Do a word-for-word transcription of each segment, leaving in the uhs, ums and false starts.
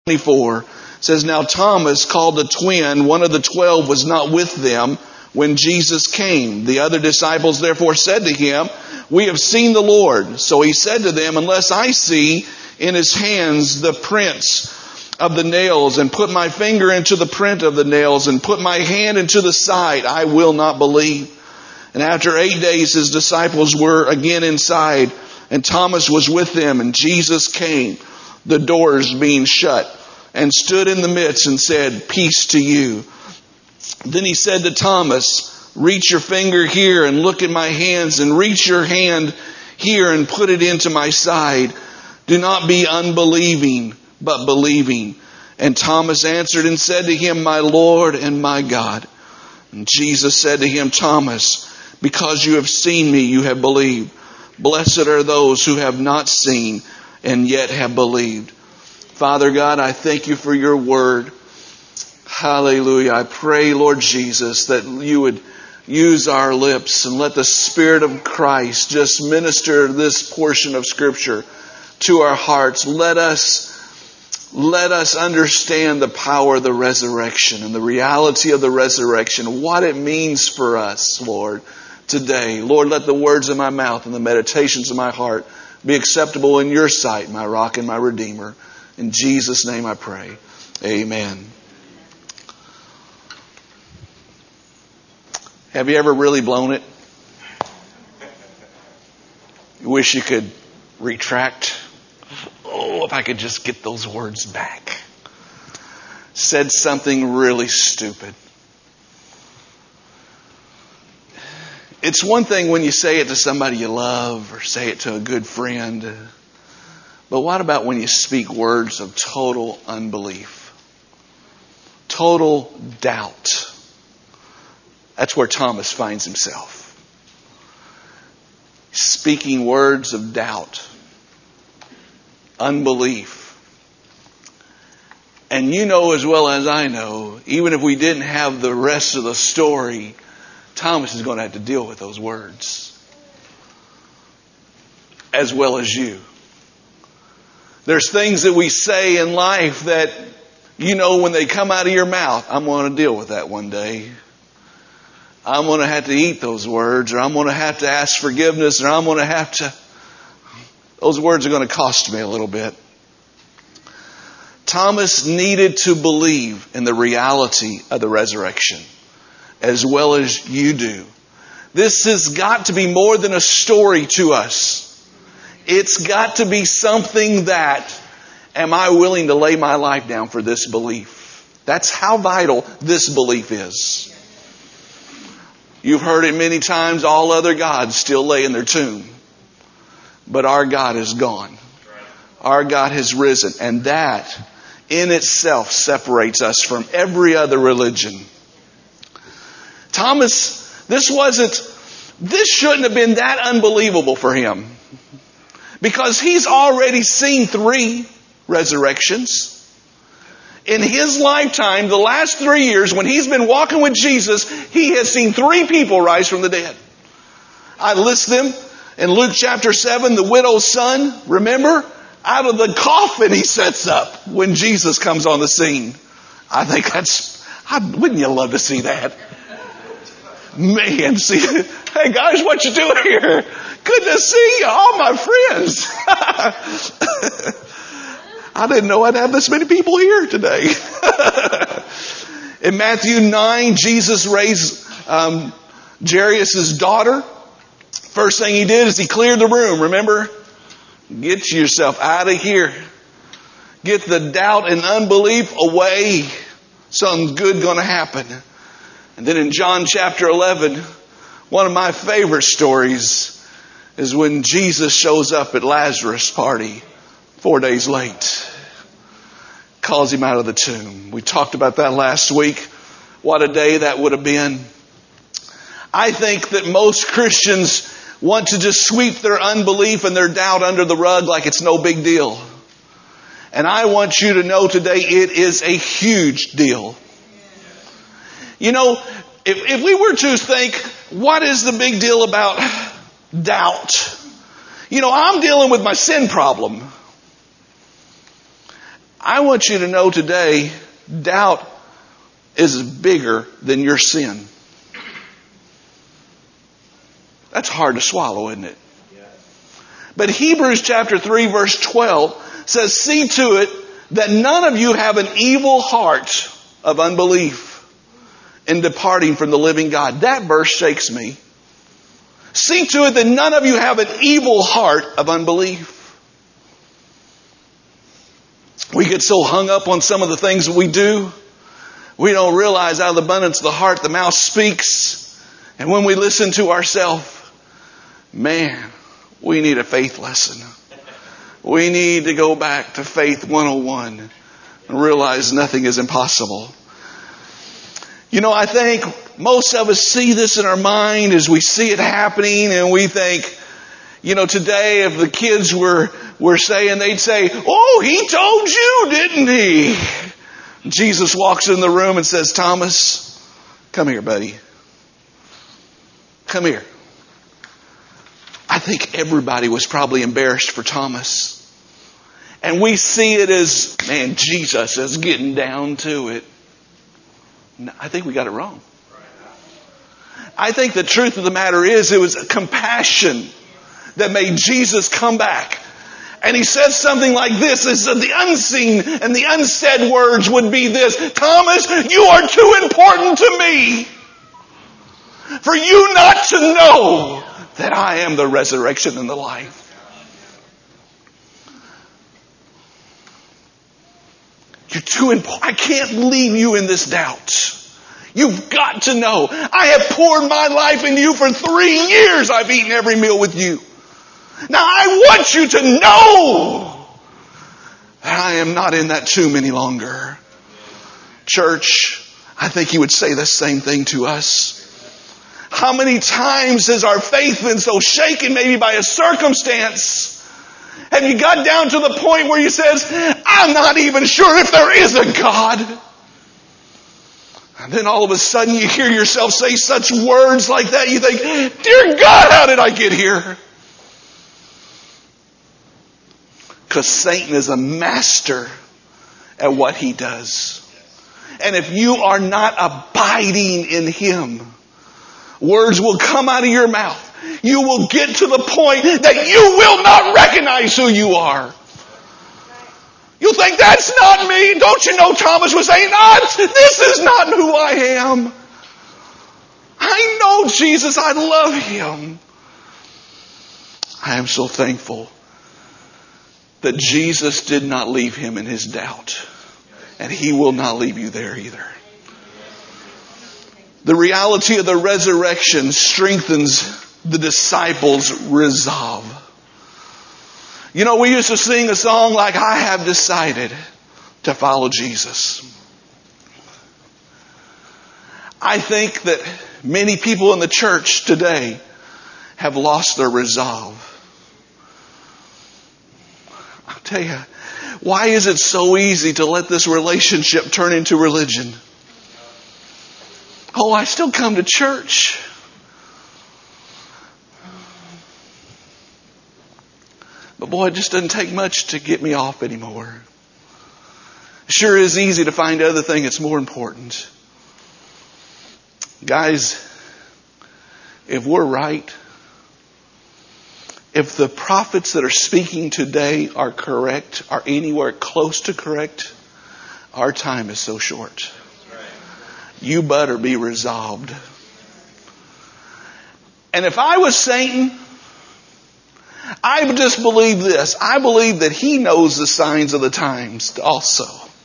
twenty-four says, now Thomas, called the twin, one of the twelve, was not with them when Jesus came. The other disciples therefore said to him, we have seen the Lord. So he said to them, unless I see in his hands the prints of the nails, and put my finger into the print of the nails, and put my hand into the side, I will not believe. And after eight days his disciples were again inside, and Thomas was with them, and Jesus came, the doors being shut, and stood in the midst and said, peace to you. Then he said to Thomas, reach your finger here and look at my hands, and reach your hand here and put it into my side. Do not be unbelieving, but believing. And Thomas answered and said to him, my Lord and my God. And Jesus said to him, Thomas, because you have seen me, you have believed. Blessed are those who have not seen and yet have believed. Father God, I thank you for your word. Hallelujah. I pray, Lord Jesus, that you would use our lips and let the Spirit of Christ just minister this portion of Scripture to our hearts. Let us, let us understand the power of the resurrection and the reality of the resurrection, what it means for us, Lord, today. Lord, let the words of my mouth and the meditations of my heart be acceptable in your sight, my rock and my redeemer. In Jesus' name I pray. Amen. Have you ever really blown it? You wish you could retract. Oh, if I could just get those words back. Said something really stupid. It's one thing when you say it to somebody you love or say it to a good friend. But what about when you speak words of total unbelief? Total doubt. That's where Thomas finds himself. Speaking words of doubt. Unbelief. And you know as well as I know, even if we didn't have the rest of the story, Thomas is going to have to deal with those words. As well as you. There's things that we say in life that, you know, when they come out of your mouth, I'm going to deal with that one day. I'm going to have to eat those words, or I'm going to have to ask forgiveness, or I'm going to have to... Those words are going to cost me a little bit. Thomas needed to believe in the reality of the resurrection, as well as you do. This has got to be more than a story to us. It's got to be something that, am I willing to lay my life down for this belief? That's how vital this belief is. You've heard it many times, all other gods still lay in their tomb. But our God is gone. Our God has risen. And that in itself separates us from every other religion. Thomas, this wasn't, this shouldn't have been that unbelievable for him. Because he's already seen three resurrections. In his lifetime, the last three years, when he's been walking with Jesus, he has seen three people rise from the dead. I list them in Luke chapter seven, the widow's son, remember? Out of the coffin he sets up when Jesus comes on the scene. I think that's, I, wouldn't you love to see that? Man, see, hey guys, what you doing here? Good to see you, all my friends. I didn't know I'd have this many people here today. In Matthew nine, Jesus raised um, Jairus' daughter. First thing he did is he cleared the room. Remember? Get yourself out of here. Get the doubt and unbelief away. Something good going to happen. And then in John chapter eleven, one of my favorite stories is when Jesus shows up at Lazarus' party four days late. Calls him out of the tomb. We talked about that last week. What a day that would have been. I think that most Christians want to just sweep their unbelief and their doubt under the rug like it's no big deal. And I want you to know today it is a huge deal. You know, if, if we were to think, what is the big deal about doubt? You know, I'm dealing with my sin problem. I want you to know today, doubt is bigger than your sin. That's hard to swallow, isn't it? But Hebrews chapter three verse twelve says, see to it that none of you have an evil heart of unbelief in departing from the living God. That verse shakes me. See to it that none of you have an evil heart of unbelief. We get so hung up on some of the things that we do. We don't realize out of the abundance of the heart, the mouth speaks. And when we listen to ourselves, man, we need a faith lesson. We need to go back to Faith one oh one and realize nothing is impossible. You know, I think most of us see this in our mind as we see it happening, and we think, you know, today if the kids were, were saying, they'd say, oh, he told you, didn't he? Jesus walks in the room and says, Thomas, come here, buddy. Come here. I think everybody was probably embarrassed for Thomas. And we see it as, man, Jesus is getting down to it. No, I think we got it wrong. I think the truth of the matter is it was compassion that made Jesus come back. And he said something like this. It said the unseen and the unsaid words would be this. Thomas, you are too important to me for you not to know that I am the resurrection and the life. You're too important. I can't leave you in this doubt. You've got to know. I have poured my life into you for three years. I've eaten every meal with you. Now I want you to know that I am not in that tomb any longer. Church, I think he would say the same thing to us. How many times has our faith been so shaken maybe by a circumstance? Have you got down to the point where you says, I'm not even sure if there is a God? And then all of a sudden you hear yourself say such words like that. You think, dear God, how did I get here? Because Satan is a master at what he does. And if you are not abiding in him, words will come out of your mouth. You will get to the point that you will not recognize who you are. You'll think, that's not me. Don't you know Thomas was saying, not, this is not who I am. I know Jesus. I love him. I am so thankful that Jesus did not leave him in his doubt. And he will not leave you there either. The reality of the resurrection strengthens the disciples' resolve. You know, we used to sing a song like, I have decided to follow Jesus. I think that many people in the church today have lost their resolve. I'll tell you, why is it so easy to let this relationship turn into religion? Oh, I still come to church. But boy, it just doesn't take much to get me off anymore. It sure is easy to find other thing that's more important. Guys, if we're right, if the prophets that are speaking today are correct, are anywhere close to correct, our time is so short. You better be resolved. And if I was Satan, I would just believe this. I believe that he knows the signs of the times also.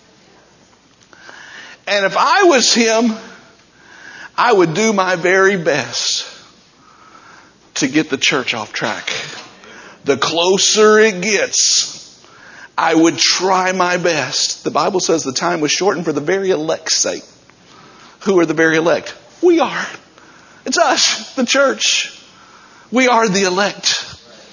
And if I was him, I would do my very best to get the church off track. The closer it gets, I would try my best. The Bible says the time was shortened for the very elect's sake. Who are the very elect? We are. It's us, the church. We are the elect.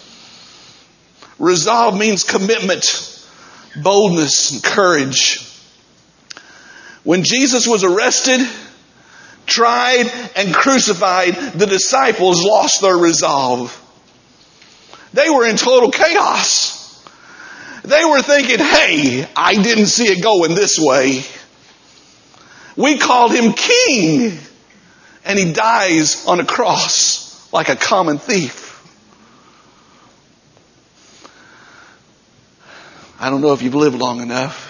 Resolve means commitment, boldness, and courage. When Jesus was arrested, tried, and crucified, the disciples lost their resolve. They were in total chaos. They were thinking, hey, I didn't see it going this way. We called him king. And he dies on a cross like a common thief. I don't know if you've lived long enough.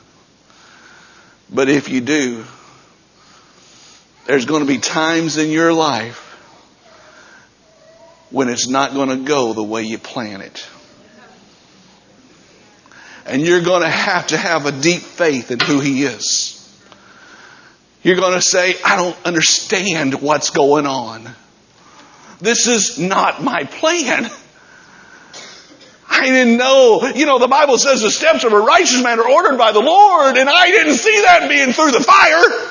But if you do, there's going to be times in your life when it's not going to go the way you plan it. And you're going to have to have a deep faith in who he is. You're going to say, I don't understand what's going on. This is not my plan. I didn't know. You know, the Bible says the steps of a righteous man are ordered by the Lord, and I didn't see that being through the fire.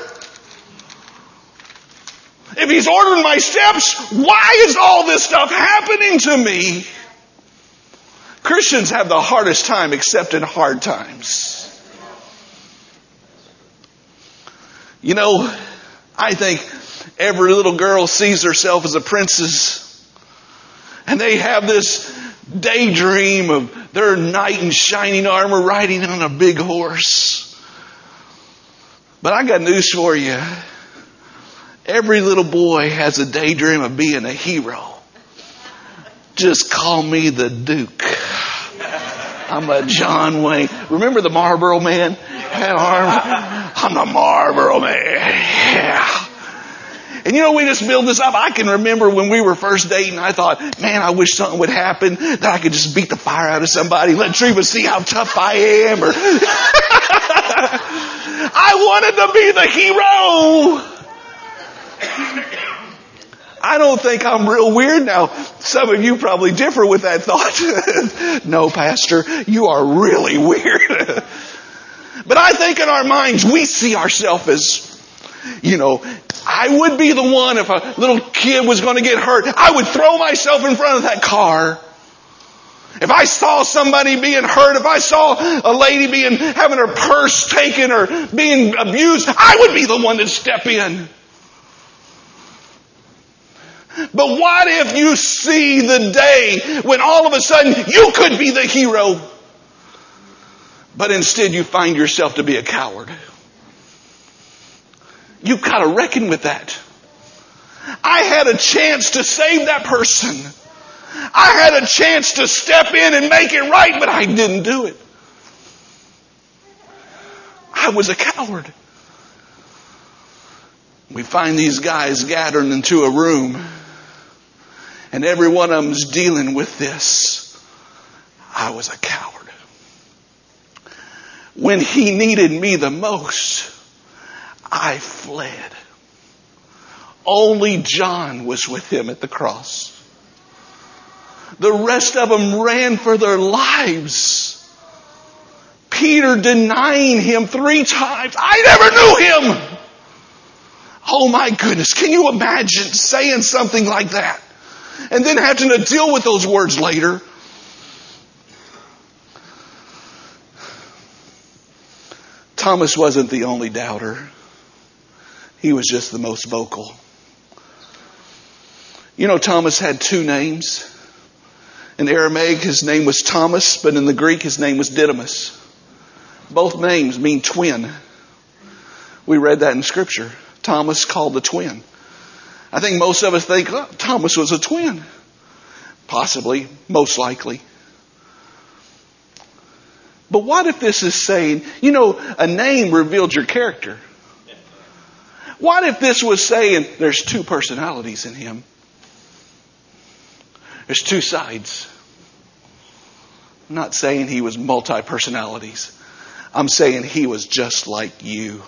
If he's ordering my steps, why is all this stuff happening to me? Christians have the hardest time accepting hard times. You know, I think every little girl sees herself as a princess. And they have this daydream of their knight in shining armor riding on a big horse. But I got news for you. Every little boy has a daydream of being a hero. Just call me the Duke. I'm a John Wayne. Remember the Marlboro Man? Had arms. I'm the Marlboro Man. Yeah. And you know, we just build this up. I can remember when we were first dating, I thought, man, I wish something would happen that I could just beat the fire out of somebody, let Treva see how tough I am. Or I wanted to be the hero. I don't think I'm real weird now. Some of you probably differ with that thought. No, Pastor, you are really weird. But I think in our minds, we see ourselves as, you know, I would be the one if a little kid was going to get hurt. I would throw myself in front of that car. If I saw somebody being hurt, if I saw a lady being having her purse taken or being abused, I would be the one to step in. But what if you see the day when all of a sudden you could be the hero, but instead you find yourself to be a coward? You've got to reckon with that. I had a chance to save that person. I had a chance to step in and make it right, but I didn't do it. I was a coward. We find these guys gathered into a room, and every one of them's dealing with this. I was a coward. When he needed me the most, I fled. Only John was with him at the cross. The rest of them ran for their lives. Peter denying him three times. I never knew him. Oh my goodness. Can you imagine saying something like that? And then having to deal with those words later. Thomas wasn't the only doubter. He was just the most vocal. You know, Thomas had two names. In Aramaic, his name was Thomas, but in the Greek, his name was Didymus. Both names mean twin. We read that in Scripture. Thomas called the twin. I think most of us think, oh, Thomas was a twin. Possibly, most likely. But what if this is saying, you know, a name revealed your character. What if this was saying there's two personalities in him? There's two sides. I'm not saying he was multi-personalities. I'm saying he was just like you.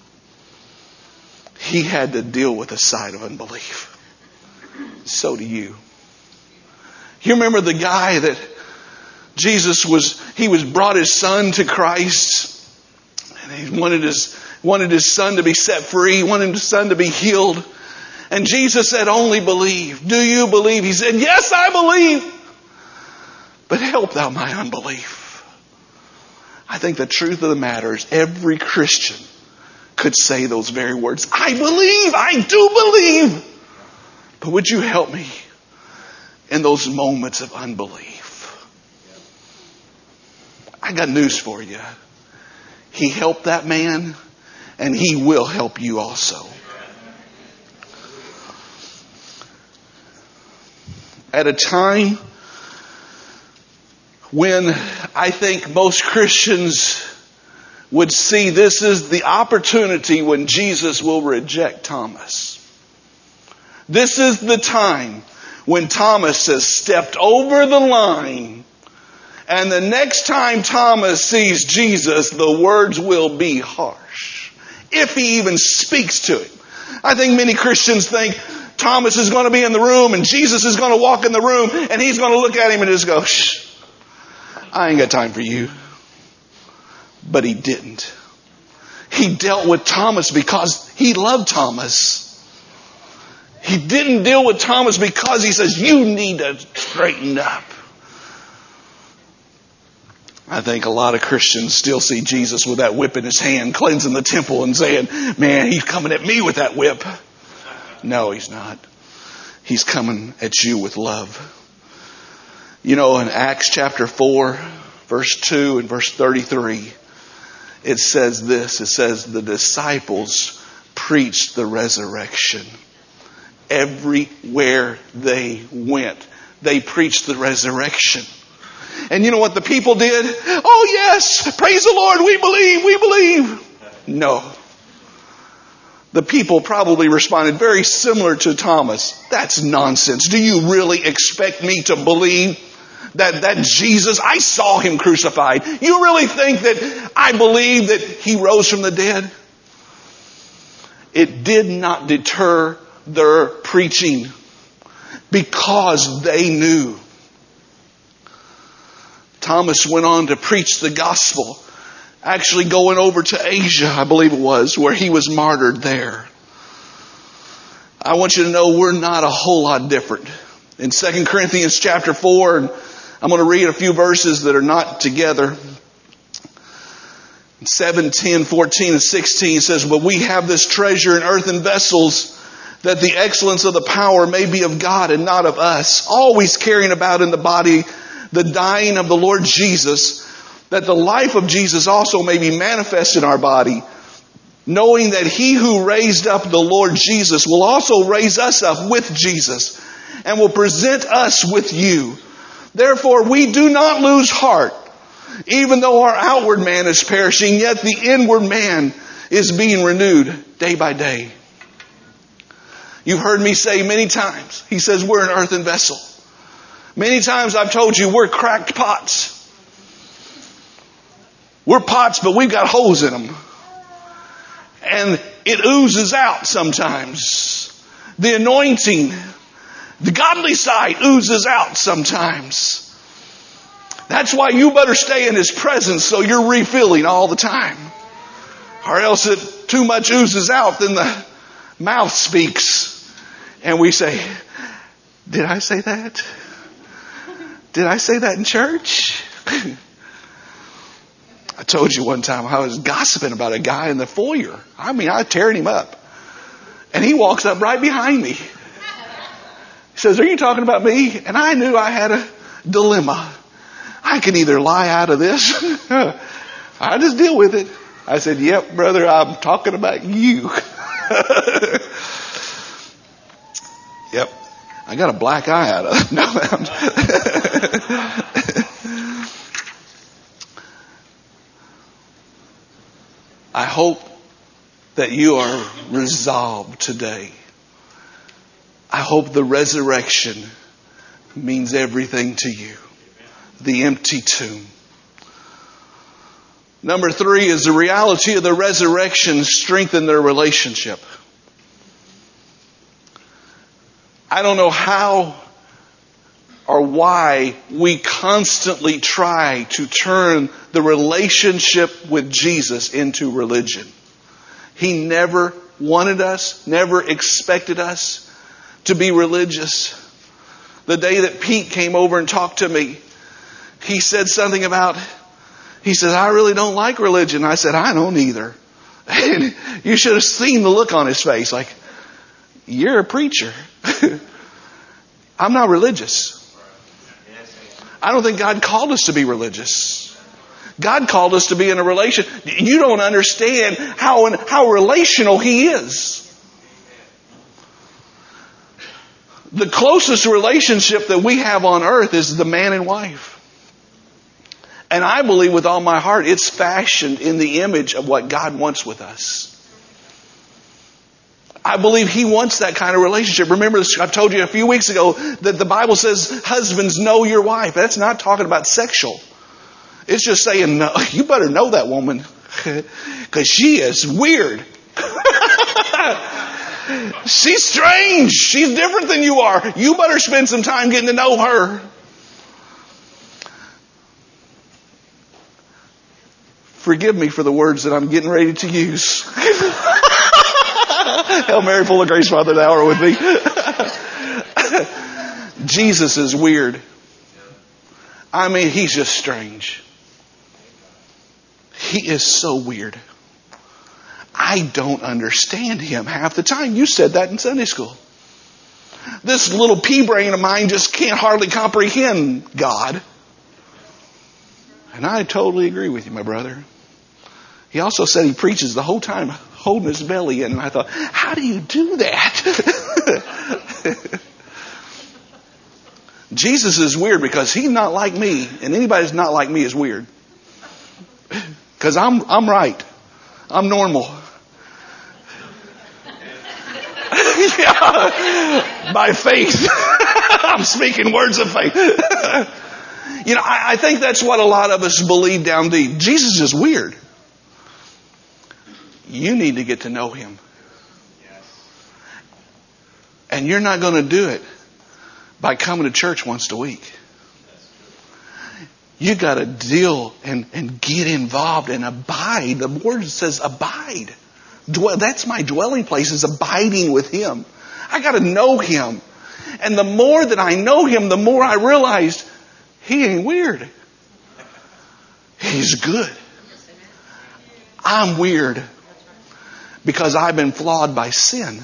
He had to deal with a side of unbelief. So do you. You remember the guy that Jesus was, he was brought his son to Christ. And he wanted his, wanted his son to be set free. He wanted his son to be healed. And Jesus said, only believe. Do you believe? He said, yes, I believe. But help thou my unbelief. I think the truth of the matter is every Christian could say those very words. I believe. I do believe. But would you help me in those moments of unbelief? I got news for you. He helped that man, and he will help you also. At a time when I think most Christians would see this is the opportunity when Jesus will reject Thomas. This is the time when Thomas has stepped over the line, and the next time Thomas sees Jesus, the words will be harsh, if he even speaks to him. I think many Christians think Thomas is going to be in the room and Jesus is going to walk in the room and he's going to look at him and just go, shh, I ain't got time for you. But he didn't. He dealt with Thomas because he loved Thomas. He didn't deal with Thomas because he says, you need to straighten up. I think a lot of Christians still see Jesus with that whip in his hand, cleansing the temple and saying, man, he's coming at me with that whip. No, he's not. He's coming at you with love. You know, in Acts chapter four, verse two and verse thirty-three, it says this. It says, the disciples preached the resurrection. Everywhere they went, they preached the resurrection. And you know what the people did? Oh yes, praise the Lord, we believe, we believe. No. The people probably responded very similar to Thomas. That's nonsense. Do you really expect me to believe that, that Jesus, I saw him crucified. You really think that I believe that he rose from the dead? It did not deter their preaching because they knew. Thomas went on to preach the gospel, actually going over to Asia, I believe it was, where he was martyred there. I want you to know we're not a whole lot different. In Second Corinthians chapter four, and I'm going to read a few verses that are not together. seven, ten, fourteen, and sixteen says, but we have this treasure in earthen vessels, that the excellence of the power may be of God and not of us, always carrying about in the body the dying of the Lord Jesus, that the life of Jesus also may be manifest in our body, knowing that he who raised up the Lord Jesus will also raise us up with Jesus and will present us with you. Therefore we do not lose heart, even though our outward man is perishing, yet the inward man is being renewed day by day. You've heard me say many times, he says we're an earthen vessel. Many times I've told you we're cracked pots. We're pots, but we've got holes in them. And it oozes out sometimes. The anointing, the godly side oozes out sometimes. That's why you better stay in his presence so you're refilling all the time. Or else it too much oozes out, then the mouth speaks. And we say, did I say that? Did I say that in church? I told you one time I was gossiping about a guy in the foyer. I mean, I teared him up. And he walks up right behind me. He says, are you talking about me? And I knew I had a dilemma. I can either lie out of this. I just deal with it. I said, yep, brother, I'm talking about you. Yep. I got a black eye out of it. No, I hope that you are resolved today. I hope the resurrection means everything to you. The empty tomb. Number three is the reality of the resurrection strengthen their relationship. I don't know how or why we constantly try to turn the relationship with Jesus into religion. He never wanted us, never expected us to be religious. The day that Pete came over and talked to me, he said something about, he said, I really don't like religion. I said, I don't either. And you should have seen the look on his face, like, you're a preacher. I'm not religious. I don't think God called us to be religious. God called us to be in a relation. You don't understand how, how relational He is. The closest relationship that we have on earth is the man and wife. And I believe with all my heart it's fashioned in the image of what God wants with us. I believe He wants that kind of relationship. Remember, I've told you a few weeks ago that the Bible says, husbands, know your wife. That's not talking about sexual. It's just saying, no, you better know that woman because she is weird. She's strange. She's different than you are. You better spend some time getting to know her. Forgive me for the words that I'm getting ready to use. Hail Mary, full of grace, Father, thou art with me. Jesus is weird. I mean, He's just strange. He is so weird. I don't understand Him half the time. You said that in Sunday school. This little pea brain of mine just can't hardly comprehend God. And I totally agree with you, my brother. He also said He preaches the whole time holding his belly in. And I thought, how do you do that? Jesus is weird because He's not like me. And anybody that's not like me is weird. Because I'm, I'm right. I'm normal. Yeah, by faith. I'm speaking words of faith. You know, I, I think that's what a lot of us believe down deep. Jesus is weird. You need to get to know Him. And you're not going to do it by coming to church once a week. You got to deal and, and get involved and abide. The word says abide. Dwell, that's my dwelling place, is abiding with Him. I got to know Him. And the more that I know Him, the more I realized He ain't weird. He's good. I'm weird because I've been flawed by sin.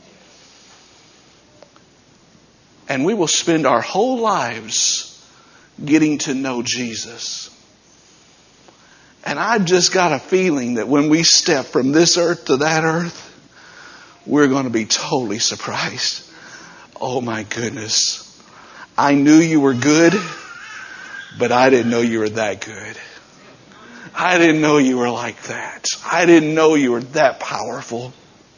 And we will spend our whole lives getting to know Jesus. And I've just got a feeling that when we step from this earth to that earth, we're going to be totally surprised. Oh my goodness. I knew you were good, but I didn't know you were that good. I didn't know you were like that. I didn't know you were that powerful.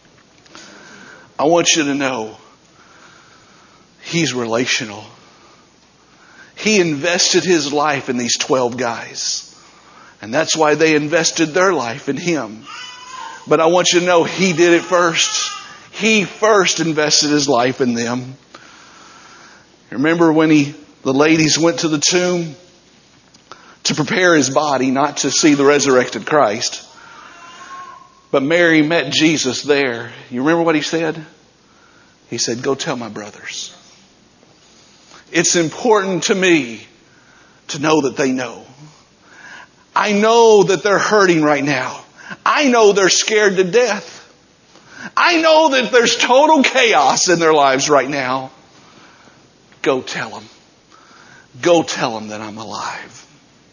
I want you to know He's relational. He invested His life in these twelve guys. And that's why they invested their life in Him. But I want you to know He did it first. He first invested His life in them. Remember when he, the ladies went to the tomb to prepare His body, not to see the resurrected Christ. But Mary met Jesus there. You remember what He said? He said, go tell my brothers. It's important to me to know that they know. I know that they're hurting right now. I know they're scared to death. I know that there's total chaos in their lives right now. Go tell them. Go tell them that I'm alive.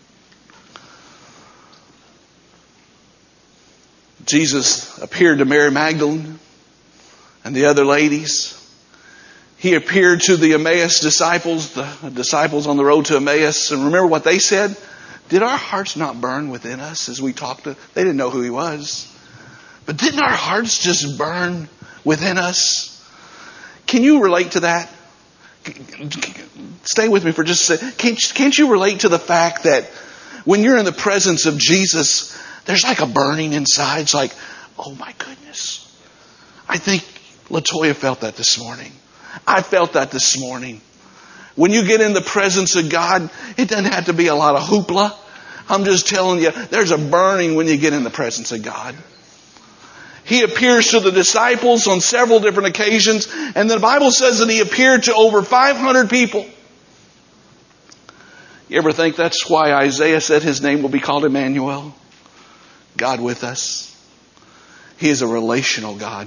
Jesus appeared to Mary Magdalene and the other ladies. He appeared to the Emmaus disciples, the disciples on the road to Emmaus. And remember what they said? Did our hearts not burn within us as we talked to? They didn't know who He was. But didn't our hearts just burn within us? Can you relate to that? Stay with me for just a second. Can't, can't you relate to the fact that when you're in the presence of Jesus, there's like a burning inside. It's like, oh my goodness. I think LaToya felt that this morning. I felt that this morning. When you get in the presence of God, it doesn't have to be a lot of hoopla. I'm just telling you, there's a burning when you get in the presence of God. He appears to the disciples on several different occasions, and the Bible says that He appeared to over five hundred people. You ever think that's why Isaiah said His name will be called Emmanuel? God with us. He is a relational God.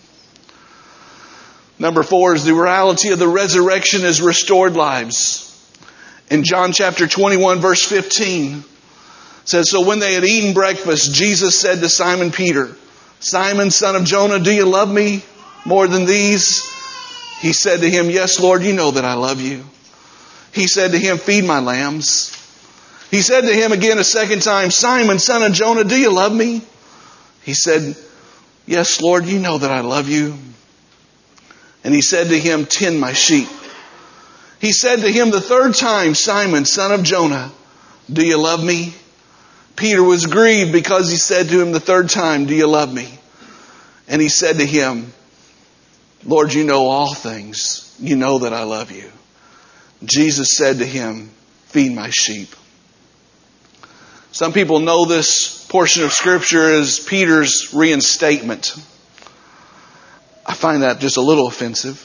Number four is the reality of the resurrection is restored lives. In John chapter twenty-one verse fifteen, It says, so when they had eaten breakfast, Jesus said to Simon Peter, Simon, son of Jonah, do you love me more than these? He said to him, yes, Lord, you know that I love you. He said to him, feed my lambs. He said to him again a second time, Simon, son of Jonah, do you love me? He said, yes, Lord, you know that I love you. And he said to him, tend my sheep. He said to him the third time, Simon, son of Jonah, do you love me? Peter was grieved because he said to him the third time, do you love me? And he said to him, Lord, you know all things. You know that I love you. Jesus said to him, feed my sheep. Some people know this portion of Scripture as Peter's reinstatement. I find that just a little offensive.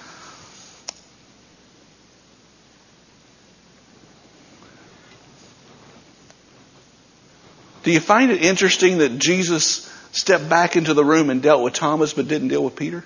Do you find it interesting that Jesus stepped back into the room and dealt with Thomas but didn't deal with Peter?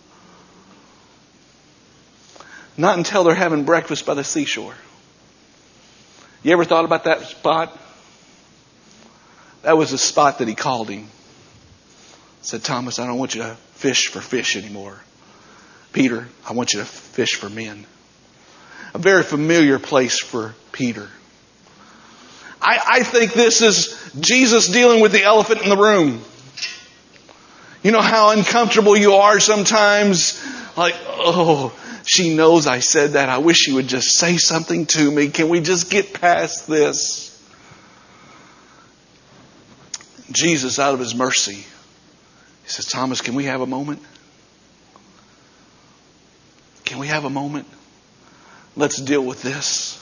Not until they're having breakfast by the seashore. You ever thought about that spot? That was the spot that he called him. Said, Thomas, I don't want you to fish for fish anymore. Peter, I want you to fish for men. A very familiar place for Peter. I, I think this is Jesus dealing with the elephant in the room. You know how uncomfortable you are sometimes? Like, oh, she knows I said that. I wish she would just say something to me. Can we just get past this? Jesus, out of his mercy, he says, Thomas, can we have a moment? Can we have a moment? Let's deal with this.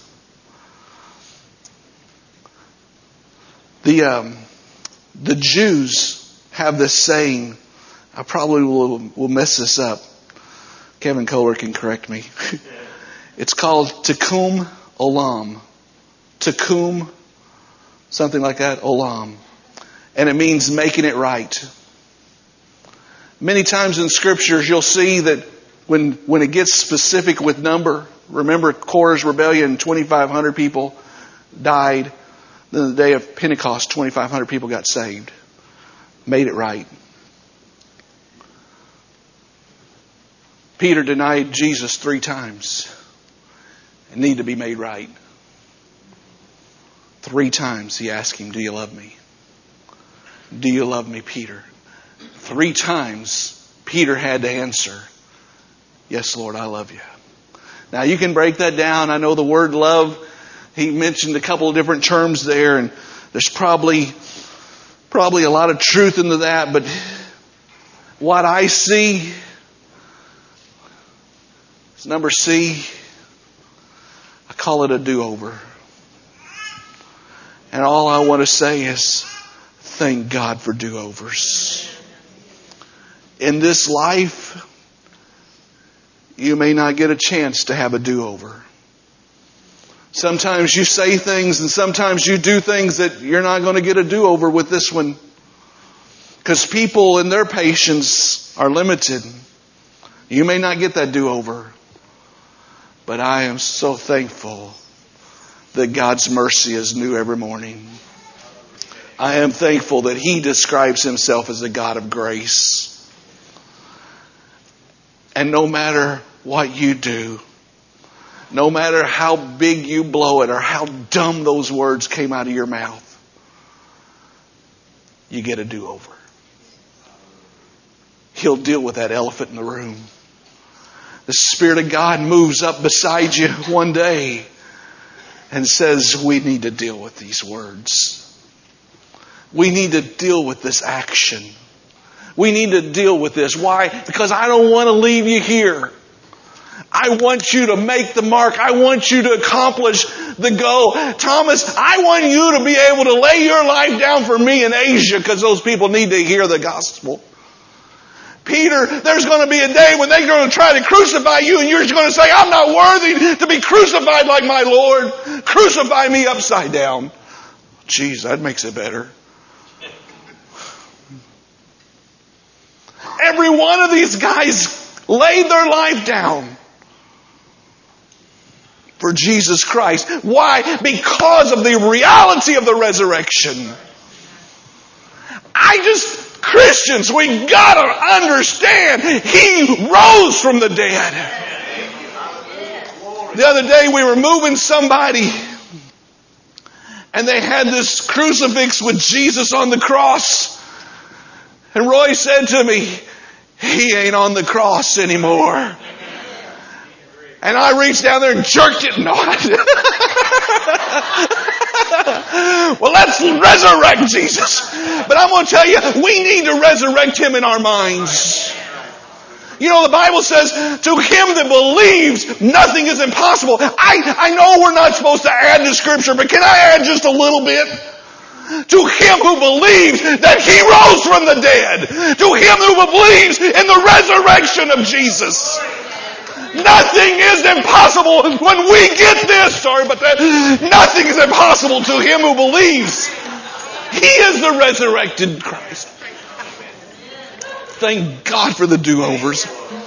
The um, the Jews have this saying. I probably will, will mess this up. Kevin Kohler can correct me. It's called Tikkun Olam. Tikkun, something like that, Olam. And it means making it right. Many times in scriptures you'll see that when, when it gets specific with number, remember Korah's rebellion, twenty-five hundred people died. Then the day of Pentecost, twenty-five hundred people got saved. Made it right. Peter denied Jesus three times. It needed to be made right. Three times he asked him, do you love me? Do you love me, Peter? Three times Peter had to answer, yes, Lord, I love you. Now you can break that down. I know the word love, he mentioned a couple of different terms there, and there's probably probably a lot of truth into that, but what I see is number C. I call it a do-over. And all I want to say is thank God for do-overs. In this life, you may not get a chance to have a do-over. Sometimes you say things and sometimes you do things that you're not going to get a do-over with this one. Because people in their patience are limited. You may not get that do-over. But I am so thankful that God's mercy is new every morning. I am thankful that He describes Himself as a God of grace. And no matter what you do, no matter how big you blow it or how dumb those words came out of your mouth, you get a do-over. He'll deal with that elephant in the room. The Spirit of God moves up beside you one day and says, we need to deal with these words. We need to deal with this action. We need to deal with this. Why? Because I don't want to leave you here. I want you to make the mark. I want you to accomplish the goal. Thomas, I want you to be able to lay your life down for me in Asia because those people need to hear the gospel. Peter, there's going to be a day when they're going to try to crucify you and you're just going to say, I'm not worthy to be crucified like my Lord. Crucify me upside down. Jeez, that makes it better. Every one of these guys laid their life down for for Jesus Christ. Why? Because of the reality of the resurrection. I just, Christians, we gotta understand He rose from the dead. The other day we were moving somebody and they had this crucifix with Jesus on the cross. And Roy said to me, He ain't on the cross anymore. And I reached down there and jerked it. No, I didn't. Well, let's resurrect Jesus. But I'm going to tell you, we need to resurrect Him in our minds. You know, the Bible says, to him that believes, nothing is impossible. I, I know we're not supposed to add to Scripture, but can I add just a little bit? To him who believes that He rose from the dead. To him who believes in the resurrection of Jesus. Nothing is impossible when we get this. Sorry about that. Nothing is impossible to him who believes. He is the resurrected Christ. Thank God for the do-overs.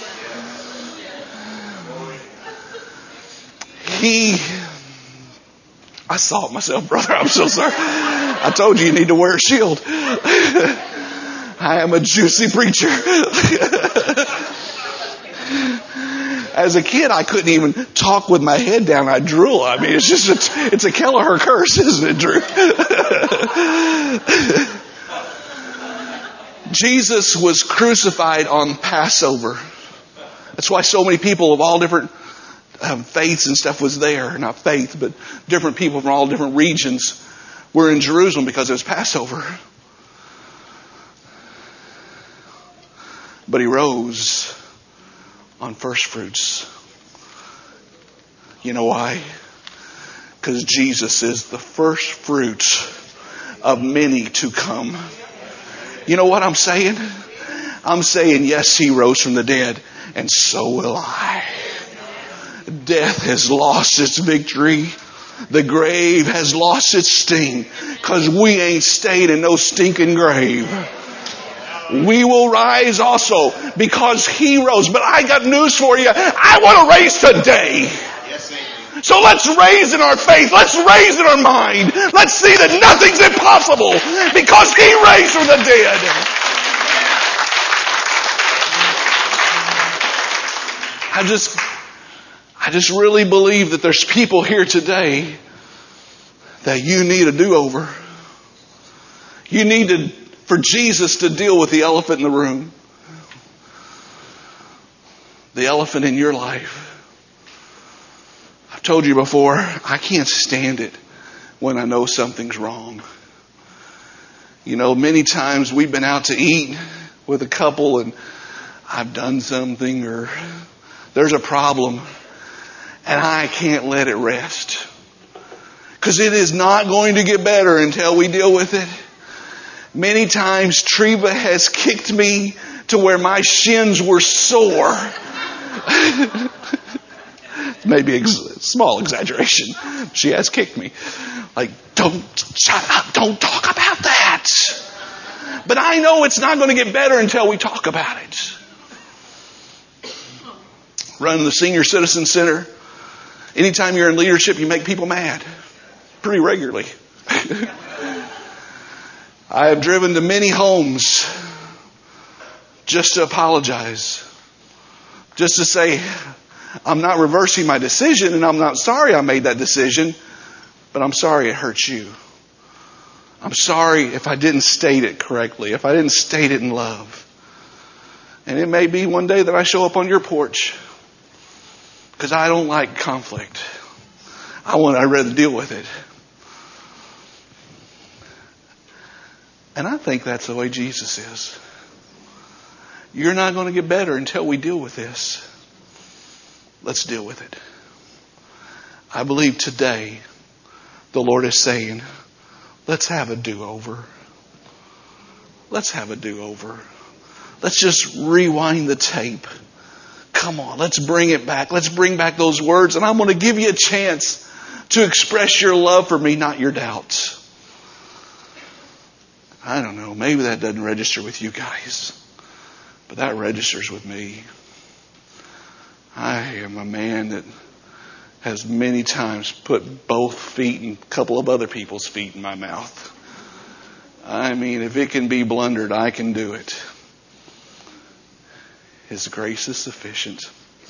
He, I saw it myself, brother. I'm so sorry. I told you you need to wear a shield. I am a juicy preacher. As a kid, I couldn't even talk with my head down. I drool. I mean, it's just, a, it's a Kelleher curse, isn't it, Drew? Jesus was crucified on Passover. That's why so many people of all different um, faiths and stuff was there. Not faith, but different people from all different regions were in Jerusalem because it was Passover. But He rose on first fruits. You know why? Because Jesus is the first fruits of many to come. You know what I'm saying? I'm saying, yes, He rose from the dead, and so will I. Death has lost its victory. The grave has lost its sting, because we ain't stayed in no stinking grave. We will rise also because He rose. But I got news for you. I want to raise today. So let's raise in our faith. Let's raise in our mind. Let's see that nothing's impossible because He raised from the dead. I just, I just really believe that there's people here today that you need a do-over. You need to, for Jesus to deal with the elephant in the room. The elephant in your life. I've told you before, I can't stand it when I know something's wrong. You know, many times we've been out to eat with a couple and I've done something or there's a problem and I can't let it rest. Because it is not going to get better until we deal with it. Many times Treva has kicked me to where my shins were sore. Maybe a small exaggeration. She has kicked me. Like, don't, shut up, don't talk about that. But I know it's not going to get better until we talk about it. Running the Senior Citizen Center. Anytime you're in leadership, you make people mad. Pretty regularly. I have driven to many homes just to apologize. Just to say, I'm not reversing my decision and I'm not sorry I made that decision, but I'm sorry it hurt you. I'm sorry if I didn't state it correctly, if I didn't state it in love. And it may be one day that I show up on your porch because I don't like conflict. I want, I'd rather deal with it. And I think that's the way Jesus is. You're not going to get better until we deal with this. Let's deal with it. I believe today the Lord is saying, let's have a do-over. Let's have a do-over. Let's just rewind the tape. Come on, let's bring it back. Let's bring back those words. And I'm going to give you a chance to express your love for me, not your doubts. I don't know. Maybe that doesn't register with you guys. But that registers with me. I am a man that has many times put both feet and a couple of other people's feet in my mouth. I mean, if it can be blundered, I can do it. His grace is sufficient.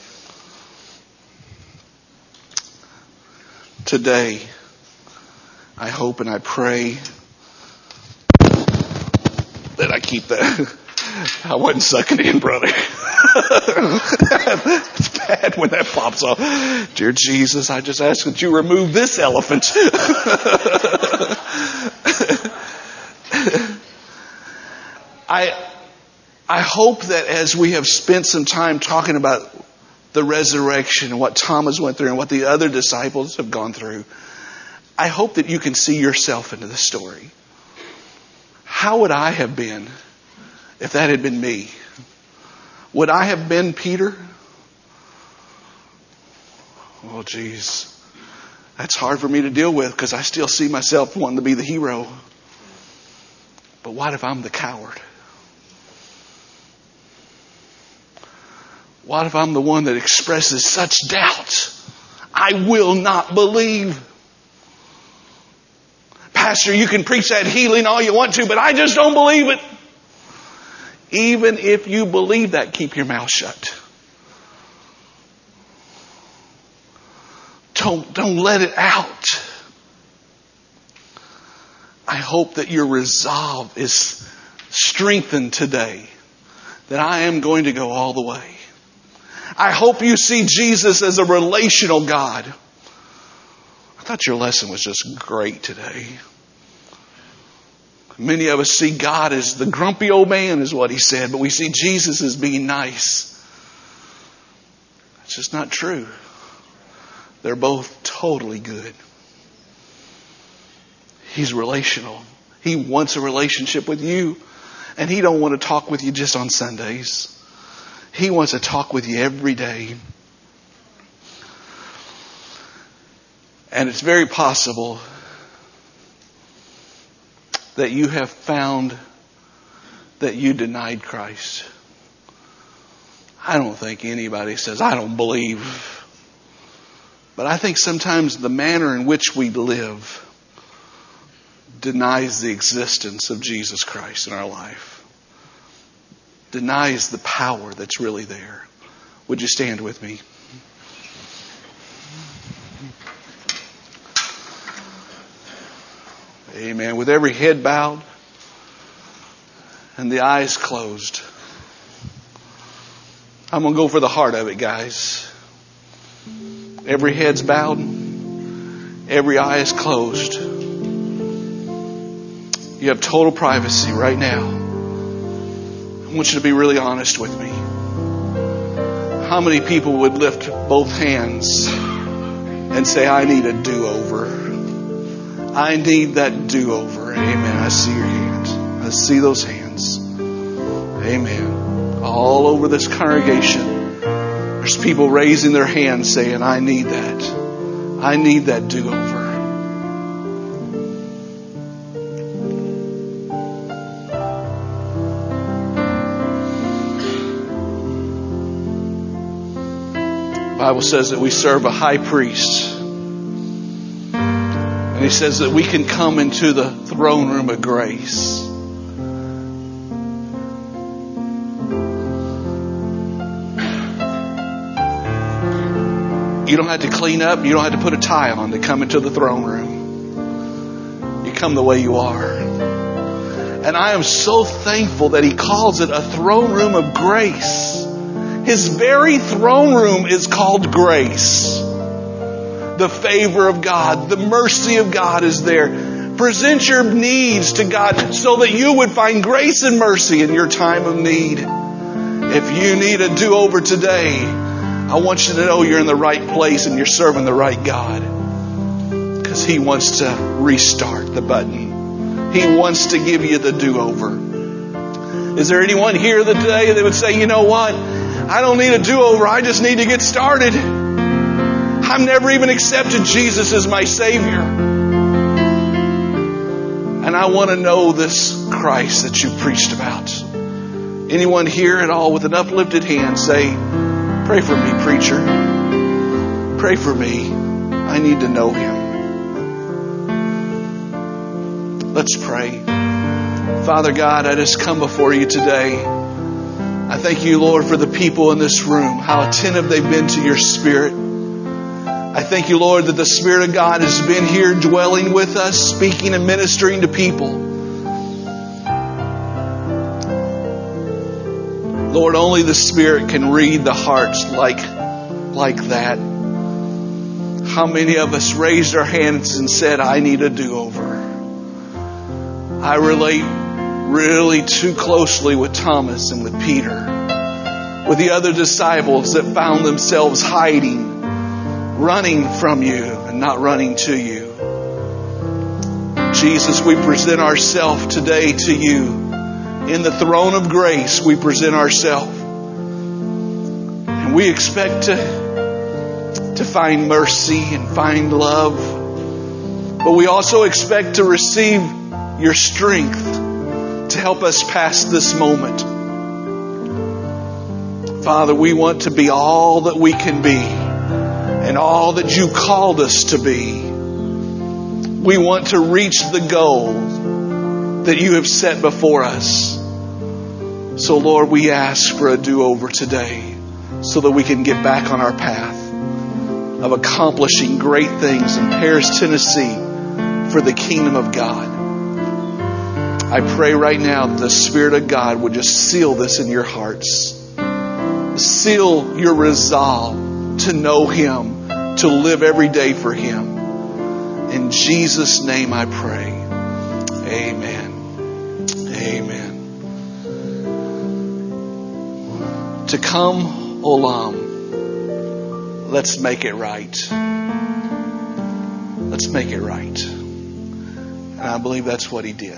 Today, I hope and I pray that I keep that. I wasn't sucking in, brother. It's bad when that pops off. Dear Jesus, I just ask that you remove this elephant. I, I hope that as we have spent some time talking about the resurrection and what Thomas went through and what the other disciples have gone through, I hope that you can see yourself into the story. How would I have been if that had been me? Would I have been Peter? Oh, geez. That's hard for me to deal with because I still see myself wanting to be the hero. But what if I'm the coward? What if I'm the one that expresses such doubt? I will not believe. Pastor, you can preach that healing all you want to, but I just don't believe it. Even if you believe that, keep your mouth shut. Don't, don't let it out. I hope that your resolve is strengthened today, that I am going to go all the way. I hope you see Jesus as a relational God. I thought your lesson was just great today. Many of us see God as the grumpy old man, is what he said, but we see Jesus as being nice. It's just not true. They're both totally good. He's relational. He wants a relationship with you, and he don't want to talk with you just on Sundays. He wants to talk with you every day. And it's very possible that you have found that you denied Christ. I don't think anybody says, I don't believe. But I think sometimes the manner in which we live denies the existence of Jesus Christ in our life. Denies the power that's really there. Would you stand with me? Amen. With every head bowed and the eyes closed. I'm going to go for the heart of it, guys. Every head's bowed. Every eye is closed. You have total privacy right now. I want you to be really honest with me. How many people would lift both hands and say, I need a do-over? I need that do-over. Amen. I see your hands. I see those hands. Amen. All over this congregation, there's people raising their hands saying, I need that. I need that do-over. The Bible says that we serve a high priest. And he says that we can come into the throne room of grace. You don't have to clean up. You don't have to put a tie on to come into the throne room. You come the way you are. And I am so thankful that he calls it a throne room of grace. His very throne room is called grace. The favor of God, the mercy of God is there. Present your needs to God so that you would find grace and mercy in your time of need. If you need a do-over today, I want you to know you're in the right place and you're serving the right God. Because he wants to restart the button. He wants to give you the do-over. Is there anyone here today that would say, you know what? I don't need a do-over. I just need to get started. I've never even accepted Jesus as my Savior. And I want to know this Christ that you preached about. Anyone here at all with an uplifted hand say, pray for me, preacher. Pray for me. I need to know Him. Let's pray. Father God, I just come before you today. I thank you, Lord, for the people in this room, how attentive they've been to your Spirit. I thank you, Lord, that the Spirit of God has been here dwelling with us, speaking and ministering to people. Lord, only the Spirit can read the hearts like, like that. How many of us raised our hands and said, I need a do-over? I relate really too closely with Thomas and with Peter, with the other disciples that found themselves hiding, running from you and not running to you. Jesus, we present ourselves today to you. In the throne of grace, we present ourselves. And we expect to, to find mercy and find love. But we also expect to receive your strength to help us pass this moment. Father, we want to be all that we can be and all that you called us to be. We want to reach the goal that you have set before us. So Lord, we ask for a do-over today so that we can get back on our path of accomplishing great things in Paris, Tennessee for the kingdom of God. I pray right now that the Spirit of God would just seal this in your hearts. Seal your resolve to know Him, to live every day for Him. In Jesus' name I pray. Amen. Amen. To come, Olam. Let's make it right. Let's make it right. And I believe that's what He did.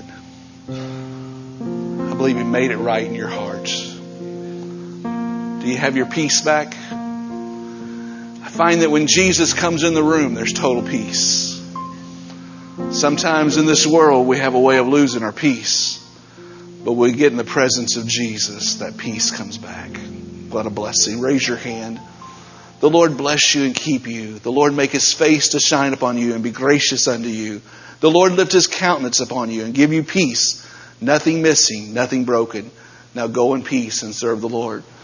I believe He made it right in your hearts. Do you have your peace back? I find that when Jesus comes in the room, there's total peace. Sometimes in this world, we have a way of losing our peace. But when we get in the presence of Jesus, that peace comes back. What a blessing. Raise your hand. The Lord bless you and keep you. The Lord make His face to shine upon you and be gracious unto you. The Lord lift His countenance upon you and give you peace. Nothing missing, nothing broken. Now go in peace and serve the Lord.